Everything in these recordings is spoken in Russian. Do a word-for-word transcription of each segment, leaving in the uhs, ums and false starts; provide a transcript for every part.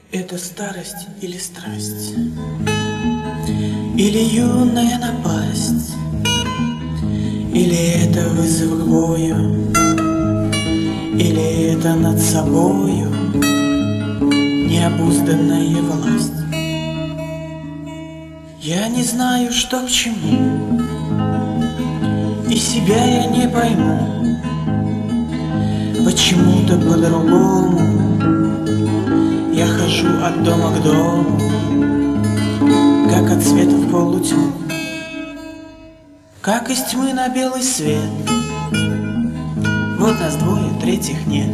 Это старость или страсть, или юная напасть, или это вызов к бою, или это над собою необузданная власть. Я не знаю, что к чему, и себя я не пойму. Почему-то по-другому я хожу от дома к дому, как от света в полутьму, как из тьмы на белый свет. Вот нас двое, третьих нет.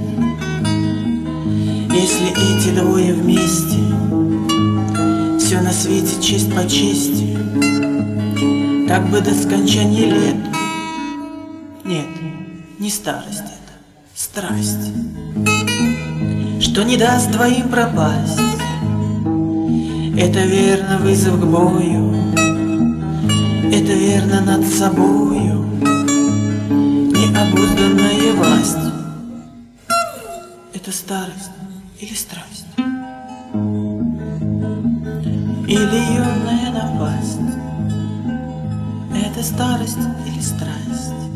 Если эти двое вместе, все на свете честь по чести, так бы до скончания лет. Нет, не старость это, страсть, что не даст двоим пропасть. Это верно вызов к бою, это верно над собою необузданная власть. Это старость или страсть, или юная напасть. Это старость или страсть.